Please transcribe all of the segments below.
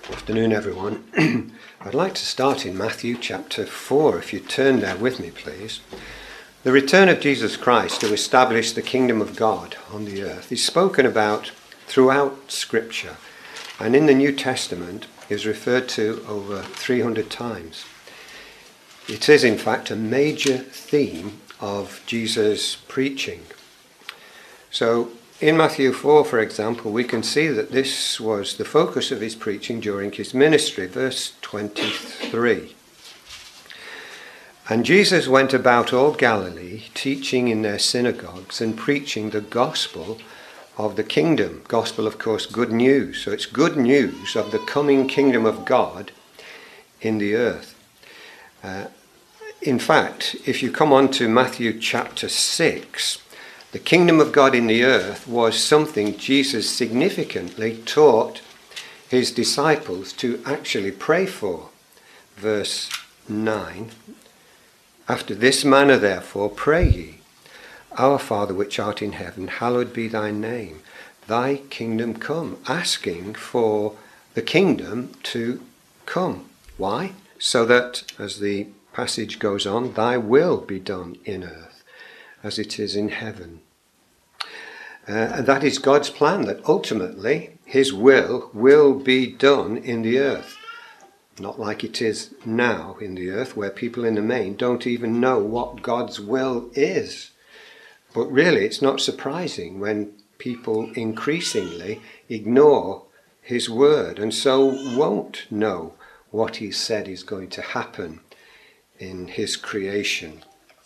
Afternoon, everyone. I'd like to start in Matthew chapter 4, if you turn there with me, please. The return of Jesus Christ to establish the kingdom of God on the earth is spoken about throughout Scripture, and in the New Testament is referred to over 300 times. It is, in fact, a major theme of Jesus' preaching. So, in Matthew 4, for example, we can see that this was the focus of his preaching during his ministry. Verse 23. And Jesus went about all Galilee, teaching in their synagogues and preaching the gospel of the kingdom. Gospel, of course, good news. So it's good news of the coming kingdom of God in the earth. In fact, if you come on to Matthew chapter 6, the kingdom of God in the earth was something Jesus significantly taught his disciples to actually pray for. Verse 9, after this manner therefore pray ye, Our Father which art in heaven, hallowed be thy name, thy kingdom come, asking for the kingdom to come. Why? So that, as the passage goes on, thy will be done in earth as it is in heaven. And that is God's plan, that ultimately his will be done in the earth. Not like it is now in the earth, where people in the main don't even know what God's will is. But really, it's not surprising when people increasingly ignore his word and so won't know what he said is going to happen in his creation.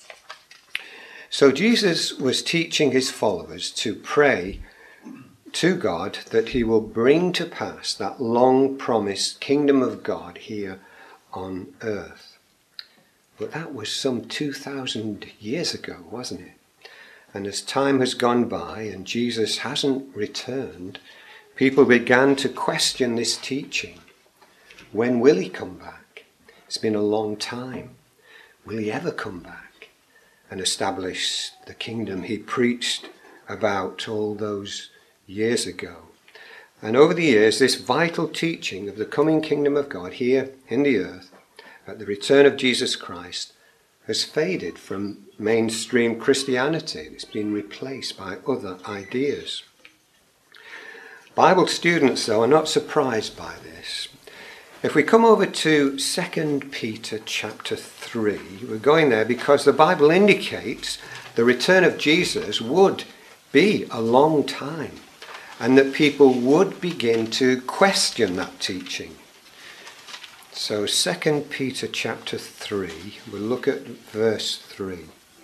So Jesus was teaching his followers to pray to God that he will bring to pass that long-promised kingdom of God here on earth. But that was some 2,000 years ago, wasn't it? And as time has gone by and Jesus hasn't returned, people began to question this teaching. When will he come back? It's been a long time. Will he ever come back and establish the kingdom he preached about all those years ago? And over the years, this vital teaching of the coming kingdom of God here in the earth, at the return of Jesus Christ, has faded from mainstream Christianity. It's been replaced by other ideas. Bible students, though, are not surprised by this. If we come over to 2 Peter chapter 3, we're going there because the Bible indicates the return of Jesus would be a long time and that people would begin to question that teaching. So 2 Peter chapter 3, we'll look at verse 3.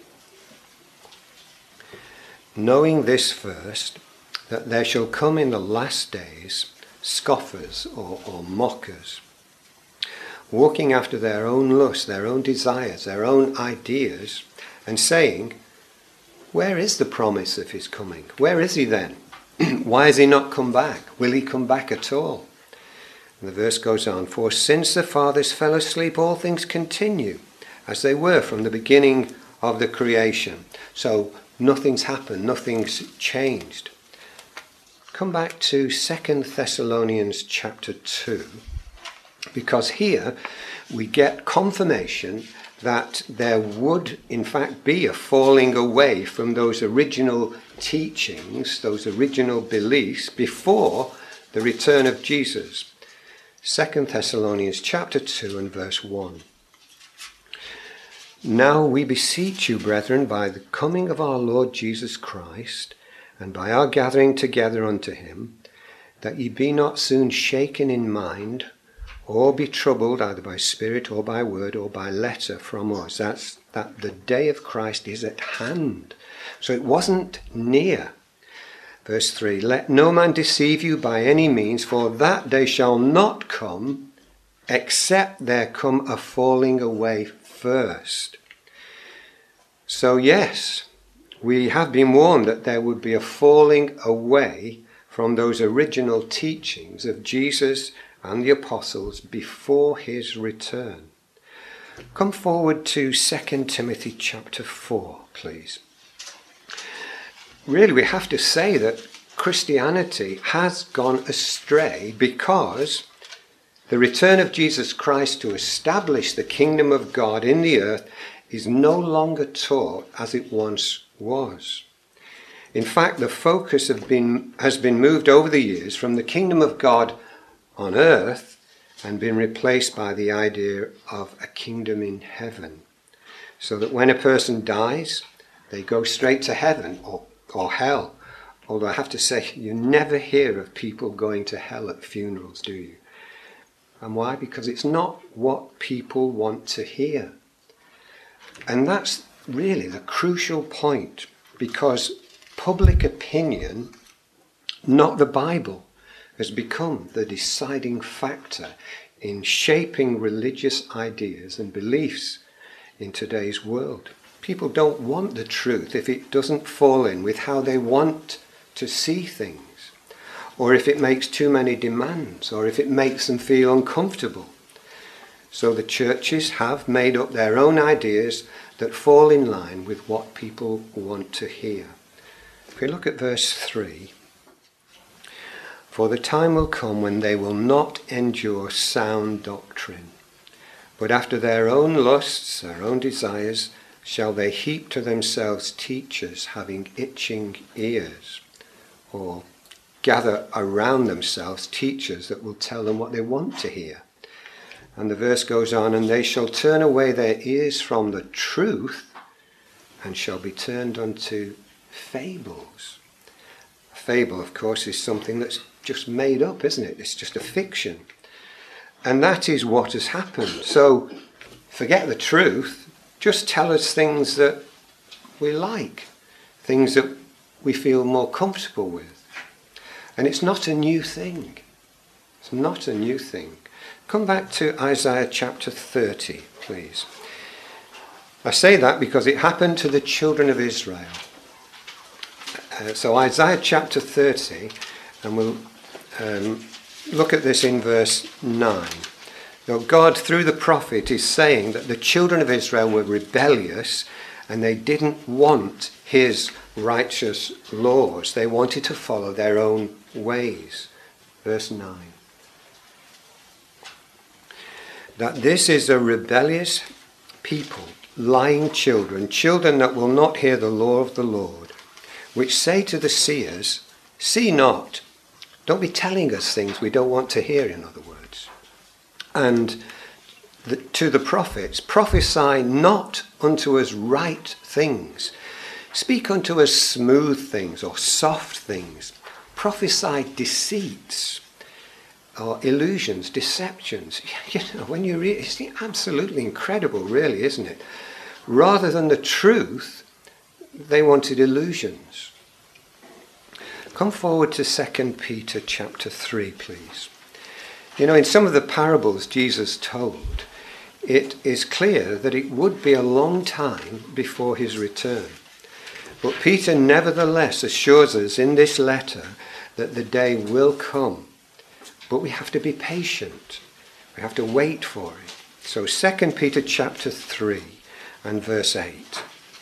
Knowing this first, that there shall come in the last days scoffers or mockers, walking after their own lusts, their own desires, their own ideas, and saying, where is the promise of his coming? Where is he then? Why has he not come back? Will he come back at all? And the verse goes on, for since the fathers fell asleep, all things continue as they were from the beginning of the creation. So nothing's happened, nothing's changed. Come back to 2 Thessalonians chapter 2. Because here we get confirmation that there would in fact be a falling away from those original teachings, those original beliefs before the return of Jesus. 2 Thessalonians chapter 2 and verse 1. Now we beseech you, brethren, by the coming of our Lord Jesus Christ, and by our gathering together unto him, that ye be not soon shaken in mind, or be troubled either by spirit or by word or by letter from us. That's that the day of Christ is at hand. So it wasn't near. Verse 3, let no man deceive you by any means, for that day shall not come, except there come a falling away first. So yes, we have been warned that there would be a falling away from those original teachings of Jesus and the apostles before his return. Come forward to 2 Timothy chapter 4, please. Really, we have to say that Christianity has gone astray because The return of Jesus Christ to establish the kingdom of God in the earth is no longer taught as it once was. In fact, the focus has been moved over the years from the kingdom of God on earth and been replaced by the idea of a kingdom in heaven. So that when a person dies, they go straight to heaven or hell. Although I have to say, you never hear of people going to hell at funerals, do you? And why? Because it's not what people want to hear. And that's really the crucial point, because public opinion, not the Bible, has become the deciding factor in shaping religious ideas and beliefs in today's world. People don't want the truth if it doesn't fall in with how they want to see things, or if it makes too many demands, or if it makes them feel uncomfortable. So the churches have made up their own ideas that fall in line with what people want to hear. If we look at verse 3, "For the time will come when they will not endure sound doctrine, but after their own lusts, their own desires, shall they heap to themselves teachers having itching ears," or gather around themselves teachers that will tell them what they want to hear. And the verse goes on, "And they shall turn away their ears from the truth and shall be turned unto fables." A fable, of course, is something that's just made up, isn't it? It's just a fiction. And that is what has happened. So forget the truth. Just tell us things that we like, things that we feel more comfortable with. And it's not a new thing. It's not a new thing. Come back to Isaiah chapter 30, please. I say that because it happened to the children of Israel. So Isaiah chapter 30, and we'll look at this in verse 9. Now God, through the prophet, is saying that the children of Israel were rebellious and they didn't want his righteous laws. They wanted to follow their own ways. Verse 9. "That this is a rebellious people, lying children, children that will not hear the law of the Lord, which say to the seers, see not." Don't be telling us things we don't want to hear, in other words. "And to the prophets, prophesy not unto us right things. Speak unto us smooth things or soft things. Prophesy deceits or illusions, deceptions." You know, when you read, it's absolutely incredible, really, isn't it? Rather than the truth, they wanted illusions. Come forward to 2 Peter chapter 3, please. You know, in some of the parables Jesus told, it is clear that it would be a long time before his return. But Peter nevertheless assures us in this letter that the day will come. But we have to be patient. We have to wait for it. So 2 Peter chapter 3 and verse 8.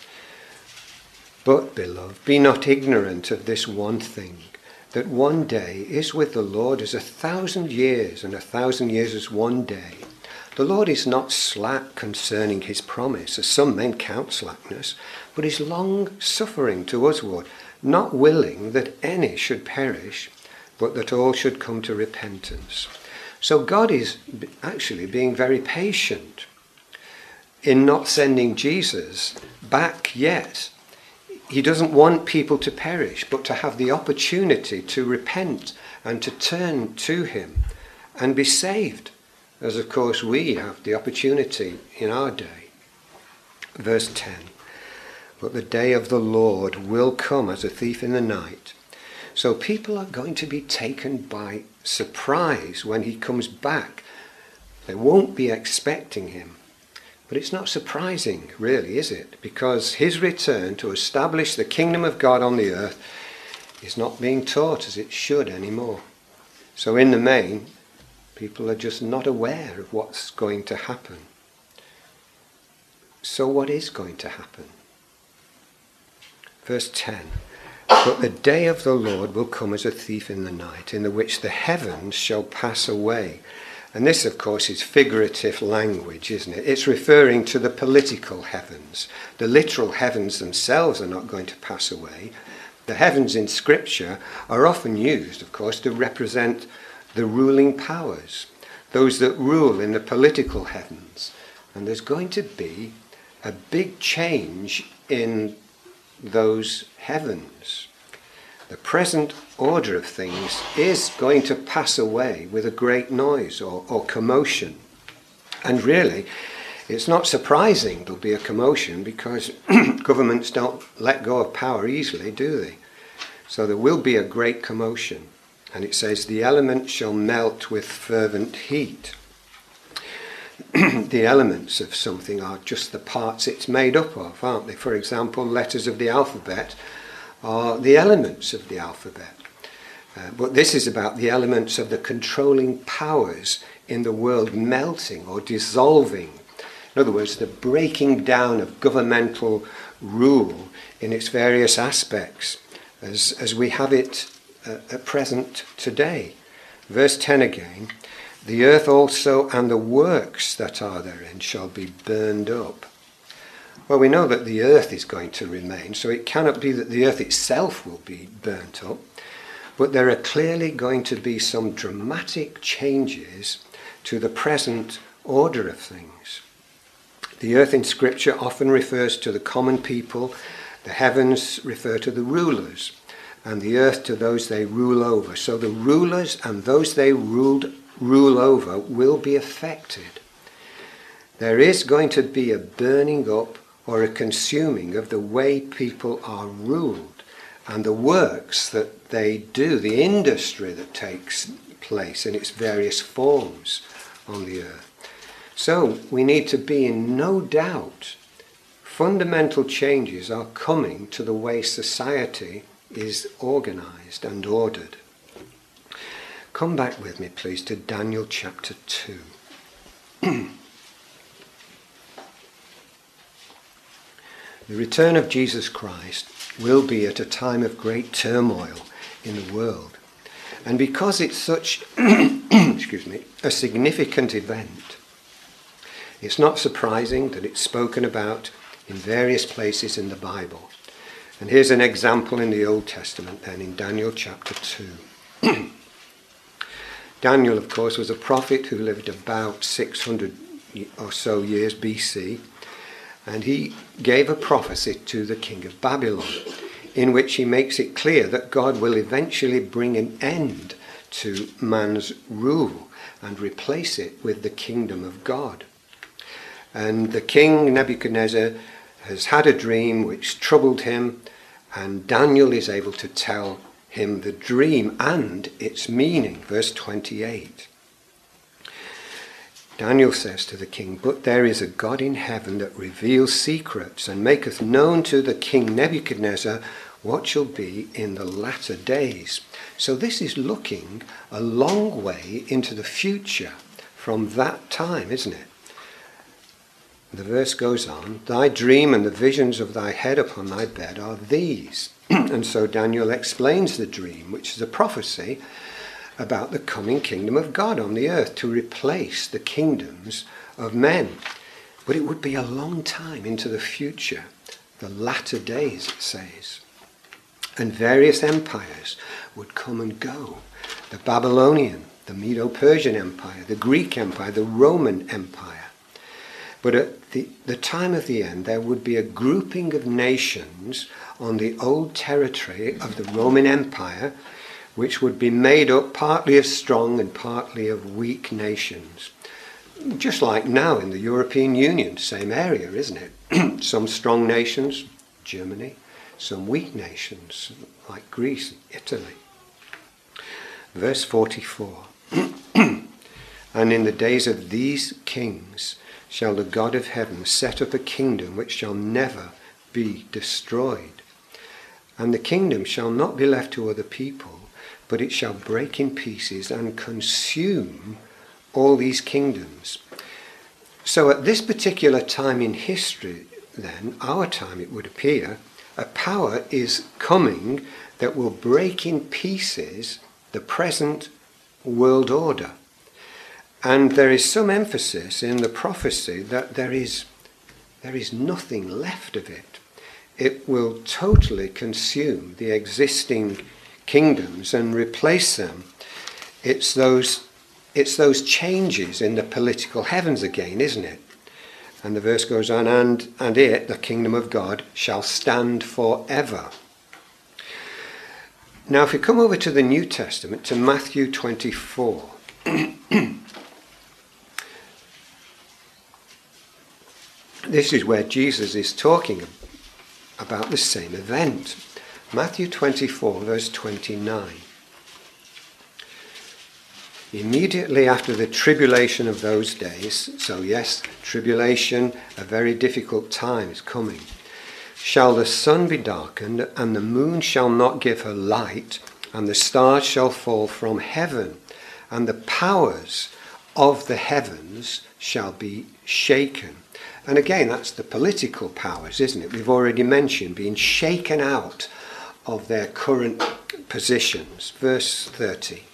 "But, beloved, be not ignorant of this one thing, that one day is with the Lord as 1,000 years, and 1,000 years as one day. The Lord is not slack concerning his promise, as some men count slackness, but is long-suffering to usward, not willing that any should perish, but that all should come to repentance." So God is actually being very patient in not sending Jesus back yet. He doesn't want people to perish, but to have the opportunity to repent and to turn to him and be saved, as of course we have the opportunity in our day. Verse 10, "But the day of the Lord will come as a thief in the night." So people are going to be taken by surprise when he comes back. They won't be expecting him. But it's not surprising, really, is it? Because his return to establish the kingdom of God on the earth is not being taught as it should anymore. So in the main, people are just not aware of what's going to happen. So what is going to happen? Verse 10, "But the day of the Lord will come as a thief in the night, in the which the heavens shall pass away, And this, of course, is figurative language, isn't it? It's referring to the political heavens. The literal heavens themselves are not going to pass away. The heavens in Scripture are often used, of course, to represent the ruling powers, those that rule in the political heavens. And there's going to be a big change in those heavens. The present order of things is going to pass away with a great noise or commotion. And really, it's not surprising there'll be a commotion, because governments don't let go of power easily, do they? So there will be a great commotion. And it says, the elements shall melt with fervent heat. The elements of something are just the parts it's made up of, aren't they? For example, letters of the alphabet are the elements of the alphabet. But this is about the elements of the controlling powers in the world melting or dissolving. In other words, the breaking down of governmental rule in its various aspects as we have it at present today. Verse 10 again, the earth also and the works that are therein shall be burned up. Well, we know that the earth is going to remain, so it cannot be that the earth itself will be burnt up. But there are clearly going to be some dramatic changes to the present order of things. The earth in Scripture often refers to the common people, the heavens refer to the rulers, and the earth to those they rule over. So the rulers and those they rule over will be affected. There is going to be a burning up or a consuming of the way people are ruled and the works that they do, the industry that takes place in its various forms on the earth. So we need to be in no doubt fundamental changes are coming to the way society is organized and ordered. Come back with me, please, to Daniel chapter 2. The return of Jesus Christ will be at a time of great turmoil in the world. And because it's such a significant event, it's not surprising that it's spoken about in various places in the Bible. And here's an example in the Old Testament then, in Daniel chapter 2. Daniel, of course, was a prophet who lived about 600 or so years BC. And he gave a prophecy to the king of Babylon, in which he makes it clear that God will eventually bring an end to man's rule and replace it with the kingdom of God. And the king Nebuchadnezzar has had a dream which troubled him, and Daniel is able to tell him the dream and its meaning. Verse 28. Daniel says to the king, but there is a God in heaven that reveals secrets and maketh known to the king Nebuchadnezzar what shall be in the latter days. So this is looking a long way into the future from that time, isn't it? The verse goes on, thy dream and the visions of thy head upon thy bed are these. And so Daniel explains the dream, which is a prophecy about the coming kingdom of God on the earth to replace the kingdoms of men. But it would be a long time into the future, the latter days, it says. And various empires would come and go. The Babylonian, the Medo-Persian Empire, the Greek Empire, the Roman Empire. But at the time of the end, there would be a grouping of nations on the old territory of the Roman Empire, which would be made up partly of strong and partly of weak nations. Just like now in the European Union, same area, isn't it? Some strong nations, Germany, some weak nations, like Greece and Italy. Verse 44. And in the days of these kings shall the God of heaven set up a kingdom which shall never be destroyed. And the kingdom shall not be left to other people, but it shall break in pieces and consume all these kingdoms. So at this particular time in history, then, our time it would appear, a power is coming that will break in pieces the present world order. And there is some emphasis in the prophecy that there is nothing left of it. It will totally consume the existing kingdoms and replace them. It's those changes in the political heavens again, isn't it? And the verse goes on, and it, the kingdom of God, shall stand forever. Now, if we come over to the New Testament, to Matthew 24, this is where Jesus is talking about the same event. Matthew 24, verse 29. Immediately after the tribulation of those days, so yes, tribulation, a very difficult time is coming, shall the sun be darkened, and the moon shall not give her light, and the stars shall fall from heaven, and the powers of the heavens shall be shaken. And again, that's the political powers, isn't it? We've already mentioned being shaken out of their current positions. Verse 30.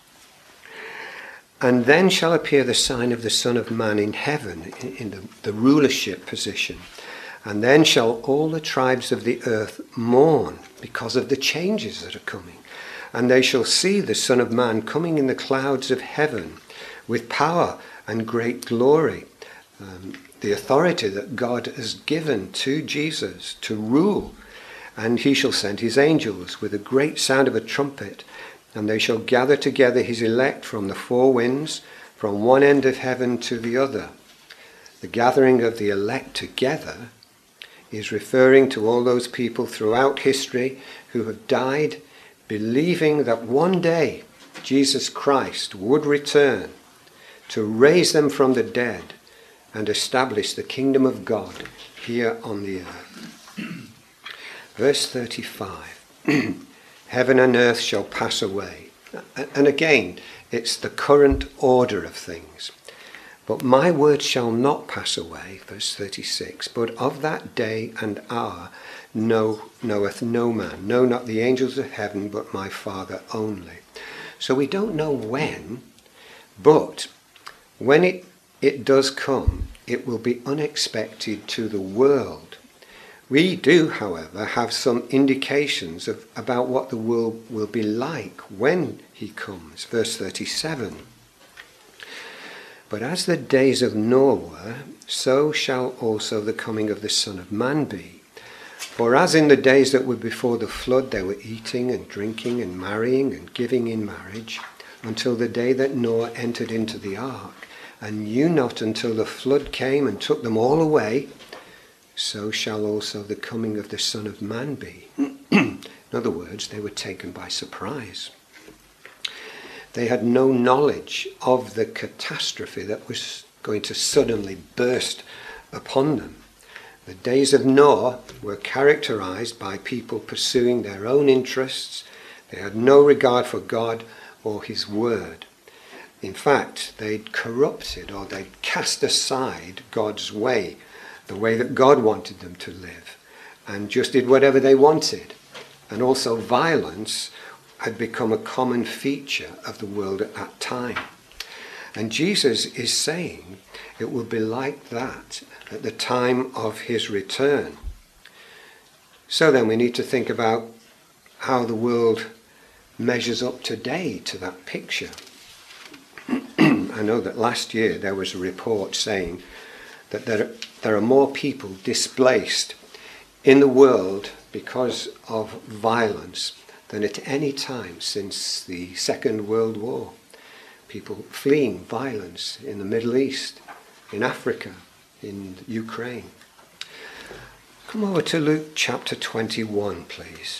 And then shall appear the sign of the Son of Man in heaven, in the rulership position. And then shall all the tribes of the earth mourn because of the changes that are coming. And they shall see the Son of Man coming in the clouds of heaven with power and great glory. The authority that God has given to Jesus to rule. And he shall send his angels with a great sound of a trumpet, and they shall gather together his elect from the four winds, from one end of heaven to the other. The gathering of the elect together is referring to all those people throughout history who have died believing that one day Jesus Christ would return to raise them from the dead and establish the kingdom of God here on the earth. Verse 35. Heaven and earth shall pass away. And again, it's the current order of things. But my word shall not pass away, verse 36. But of that day and hour knoweth no man, no, not the angels of heaven, but my Father only. So we don't know when, but when it does come, it will be unexpected to the world. We do, however, have some indications about what the world will be like when he comes. Verse 37. But as the days of Noah were, so shall also the coming of the Son of Man be. For as in the days that were before the flood, they were eating and drinking and marrying and giving in marriage, until the day that Noah entered into the ark, and knew not until the flood came and took them all away, so shall also the coming of the Son of Man be. In other words, they were taken by surprise. They had no knowledge of the catastrophe that was going to suddenly burst upon them. The days of Noah were characterized by people pursuing their own interests. They had no regard for God or his word. In fact, they'd corrupted or they'd cast aside God's way, the way that God wanted them to live, and just did whatever they wanted. And also violence had become a common feature of the world at that time. And Jesus is saying it will be like that at the time of his return. So then we need to think about how the world measures up today to that picture. I know that last year there was a report saying that there are more people displaced in the world because of violence than at any time since the Second World War. People fleeing violence in the Middle East, in Africa, in Ukraine. Come over to Luke chapter 21, please.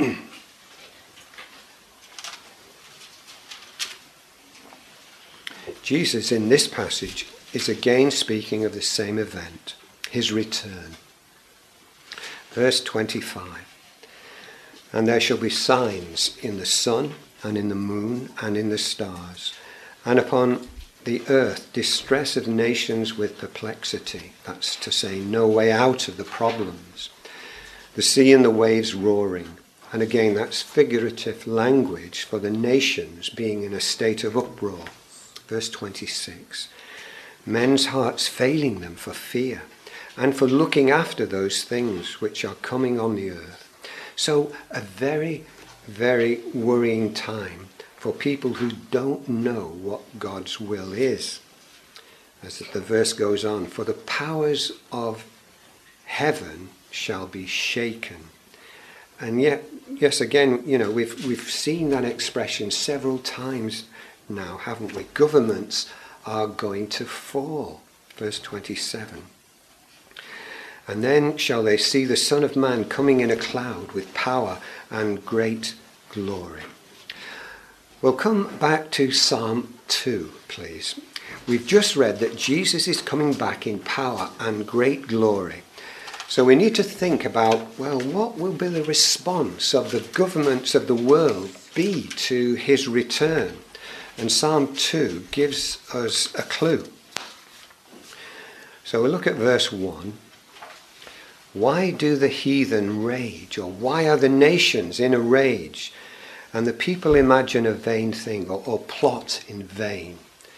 Jesus in this passage is again speaking of the same event, his return. Verse 25. And there shall be signs in the sun and in the moon and in the stars, and upon the earth distress of nations with perplexity. That's to say, no way out of the problems. The sea and the waves roaring. And again, that's figurative language for the nations being in a state of uproar. Verse 26. Men's hearts failing them for fear and for looking after those things which are coming on the earth. So a very, very worrying time for people who don't know what God's will is. As the verse goes on, for the powers of heaven shall be shaken. And yet, yes, again, we've seen that expression several times now, haven't we? Governments are going to fall. Verse 27. And then shall they see the Son of Man coming in a cloud with power and great glory. We'll come back to Psalm 2, please. We've just read that Jesus is coming back in power and great glory. So we need to think about, well, what will be the response of the governments of the world be to his return? And Psalm 2 gives us a clue. So we'll look at verse 1. Why do the heathen rage, or why are the nations in a rage, and the people imagine a vain thing, or plot in vain?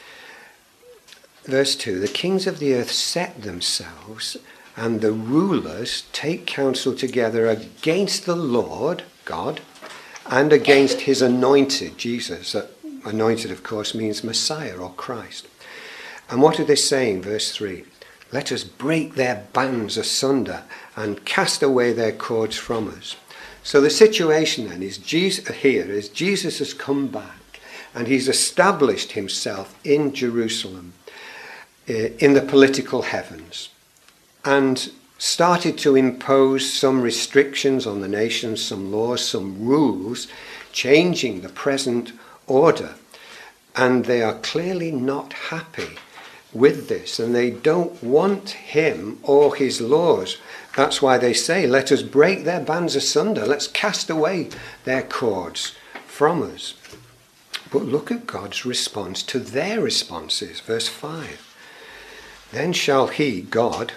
Verse 2, the kings of the earth set themselves, and the rulers take counsel together against the Lord, God, and against his anointed, Jesus. Anointed, of course, means Messiah or Christ. And what are they saying? Verse 3, let us break their bands asunder and cast away their cords from us. So the situation then is Jesus has come back and he's established himself in Jerusalem, in the political heavens, and started to impose some restrictions on the nations, some laws, some rules, changing the present order. And they are clearly not happy with this, and they don't want him or his laws. That's why they say, let us break their bands asunder, let's cast away their cords from us. But look at God's response to their responses. Verse 5. Then shall he, God,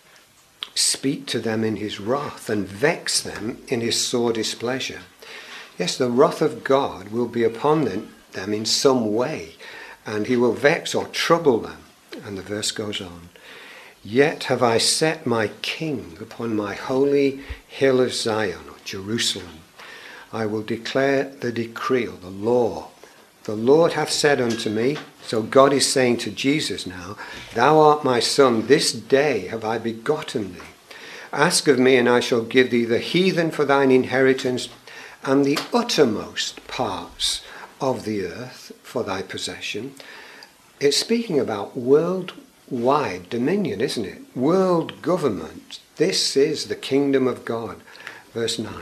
speak to them in his wrath and vex them in his sore displeasure. Yes, the wrath of God will be upon them in some way, and he will vex or trouble them. And the verse goes on. Yet have I set my king upon my holy hill of Zion, or Jerusalem. I will declare the decree, or the law. The Lord hath said unto me, so God is saying to Jesus now, thou art my son, this day have I begotten thee. Ask of me, and I shall give thee the heathen for thine inheritance, and the uttermost parts of the earth for thy possession. It's speaking about worldwide dominion, isn't it? World government. This is the kingdom of God. Verse 9.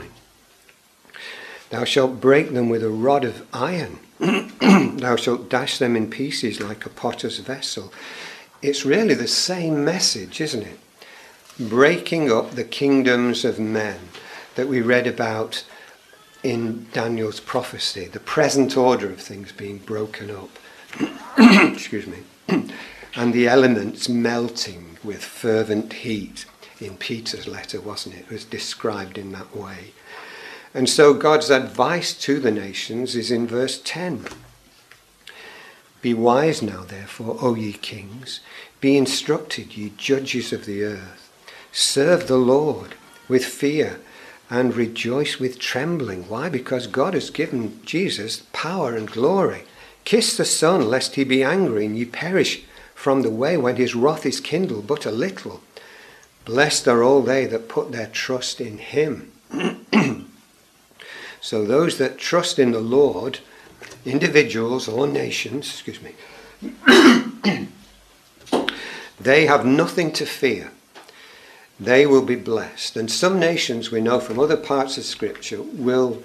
Thou shalt break them with a rod of iron. Thou shalt dash them in pieces like a potter's vessel. It's really the same message, isn't it? Breaking up the kingdoms of men that we read about in Daniel's prophecy. The present order of things being broken up. Excuse me. And the elements melting with fervent heat. In Peter's letter, wasn't it? It was described in that way. And so God's advice to the nations is in verse 10. Be wise now, therefore, O ye kings. Be instructed, ye judges of the earth. Serve the Lord with fear and rejoice with trembling. Why? Because God has given Jesus power and glory. Kiss the Son, lest he be angry, and ye perish from the way when his wrath is kindled but a little. Blessed are all they that put their trust in him. So those that trust in the Lord, individuals or nations, they have nothing to fear. They will be blessed. And some nations, we know from other parts of Scripture, will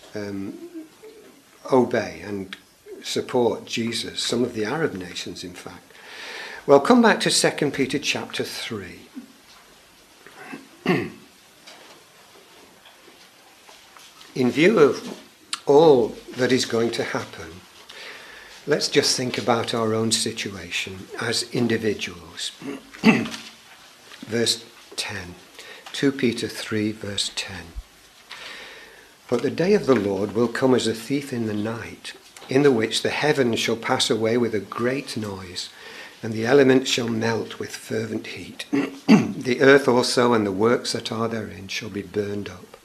obey and support Jesus. Some of the Arab nations, in fact. Well, come back to 2 Peter chapter 3. In view of all that is going to happen, let's just think about our own situation as individuals. Verse 10. 2 Peter 3, verse 10. But the day of the Lord will come as a thief in the night, in the which the heavens shall pass away with a great noise, and the elements shall melt with fervent heat. The earth also and the works that are therein shall be burned up.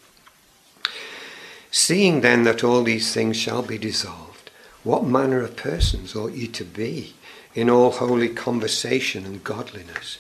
Seeing then that all these things shall be dissolved, what manner of persons ought ye to be in all holy conversation and godliness?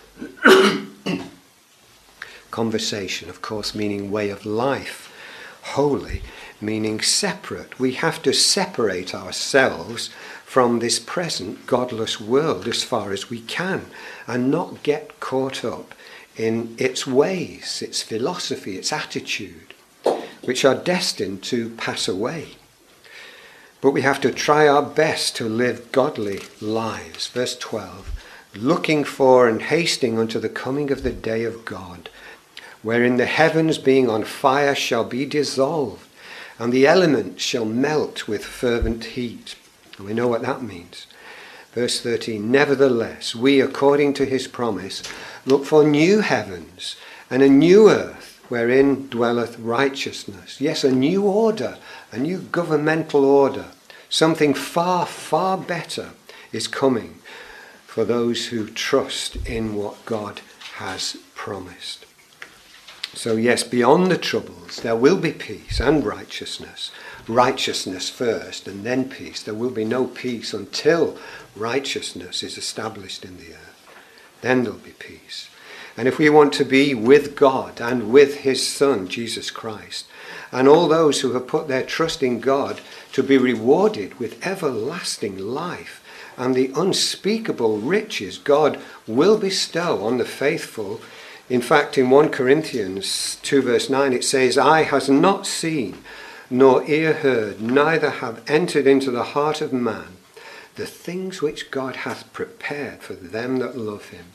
Conversation, of course, meaning way of life. Holy, meaning separate. We have to separate ourselves from this present godless world as far as we can and not get caught up in its ways, its philosophy, its attitude, which are destined to pass away. But we have to try our best to live godly lives. Verse 12, looking for and hasting unto the coming of the day of God, wherein the heavens being on fire shall be dissolved, and the elements shall melt with fervent heat. And we know what that means. Verse 13, nevertheless, we, according to his promise, look for new heavens and a new earth, wherein dwelleth righteousness. Yes, a new order, a new governmental order. Something far, far better is coming for those who trust in what God has promised. So yes, beyond the troubles, there will be peace and righteousness. Righteousness first and then peace. There will be no peace until righteousness is established in the earth. Then there'll be peace. And if we want to be with God and with his Son, Jesus Christ, and all those who have put their trust in God to be rewarded with everlasting life and the unspeakable riches God will bestow on the faithful. In fact, in 1 Corinthians 2 verse 9 it says, eye has not seen, nor ear heard, neither have entered into the heart of man the things which God hath prepared for them that love him.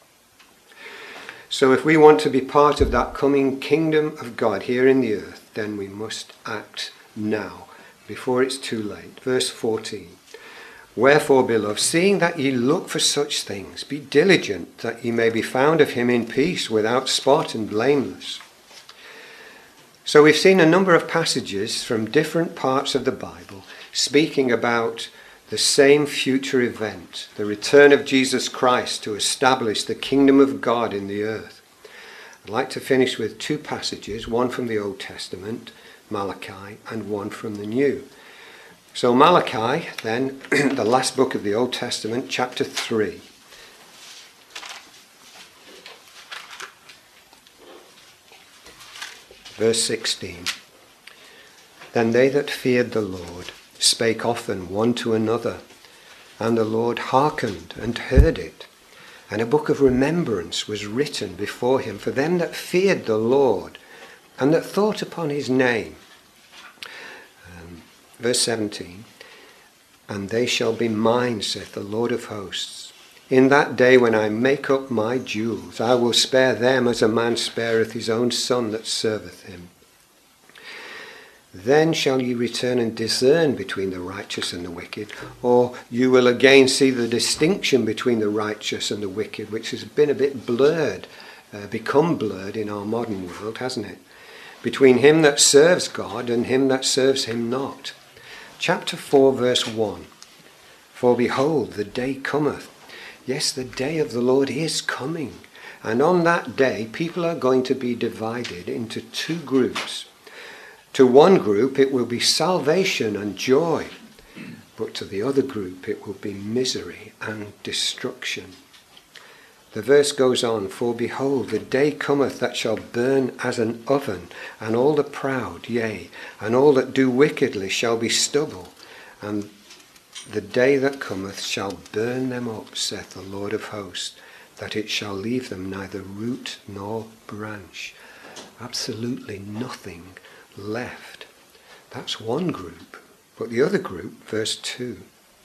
So if we want to be part of that coming kingdom of God here in the earth, then we must act now, before it's too late. Verse 14. Wherefore, beloved, seeing that ye look for such things, be diligent that ye may be found of him in peace, without spot and blameless. So we've seen a number of passages from different parts of the Bible speaking about the same future event, the return of Jesus Christ to establish the kingdom of God in the earth. I'd like to finish with two passages, one from the Old Testament, Malachi, and one from the New. So Malachi, then, the last book of the Old Testament, chapter 3. Verse 16. Then they that feared the Lord spake often one to another, and the Lord hearkened and heard it. And a book of remembrance was written before him for them that feared the Lord, and that thought upon his name. Verse 17, and they shall be mine, saith the Lord of hosts. In that day when I make up my jewels, I will spare them as a man spareth his own son that serveth him. Then shall ye return and discern between the righteous and the wicked, or you will again see the distinction between the righteous and the wicked, which has been a bit blurred, become blurred in our modern world, hasn't it? Between him that serves God and him that serves him not. Chapter 4, verse 1. For behold, the day cometh. Yes, the day of the Lord is coming. And on that day, people are going to be divided into two groups. To one group, it will be salvation and joy. But to the other group, it will be misery and destruction. The verse goes on, for behold, the day cometh that shall burn as an oven, and all the proud, yea, and all that do wickedly shall be stubble. And the day that cometh shall burn them up, saith the Lord of hosts, that it shall leave them neither root nor branch. Absolutely nothing left. That's one group. But the other group, verse 2.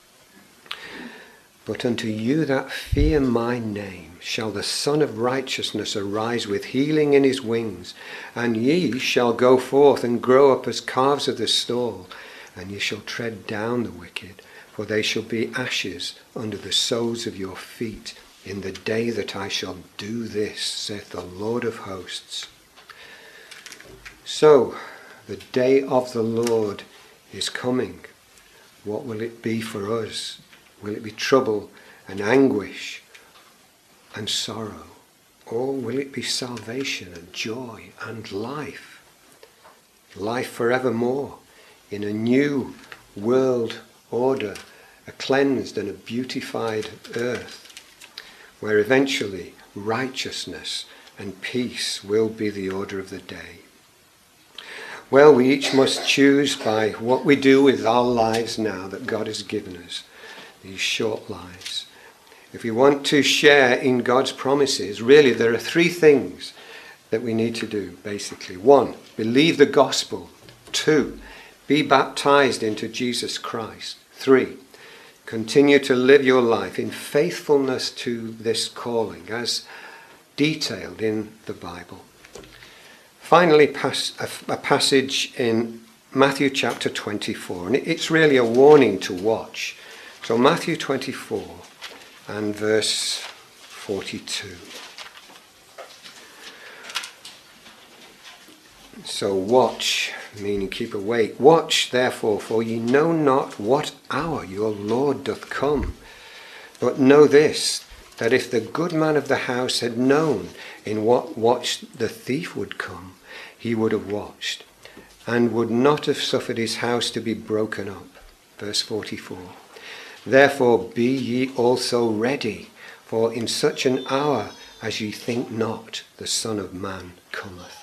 But unto you that fear my name shall the Son of Righteousness arise with healing in his wings, and ye shall go forth and grow up as calves of the stall, and ye shall tread down the wicked, for they shall be ashes under the soles of your feet in the day that I shall do this, saith the Lord of hosts. So, the day of the Lord is coming. What will it be for us? Will it be trouble and anguish and sorrow? Or will it be salvation and joy and life? Life forevermore in a new world order, a cleansed and a beautified earth, where eventually righteousness and peace will be the order of the day. Well, we each must choose by what we do with our lives now that God has given us, these short lives. If we want to share in God's promises, really there are three things that we need to do, basically. 1, believe the gospel. 2, be baptized into Jesus Christ. 3, continue to live your life in faithfulness to this calling as detailed in the Bible. Finally, a passage in Matthew chapter 24, and it's really a warning to watch. So Matthew 24 and verse 42. So watch, meaning keep awake. Watch, therefore, for ye know not what hour your Lord doth come. But know this, that if the good man of the house had known in what watch the thief would come, he would have watched, and would not have suffered his house to be broken up. Verse 44. Therefore be ye also ready, for in such an hour as ye think not, the Son of Man cometh.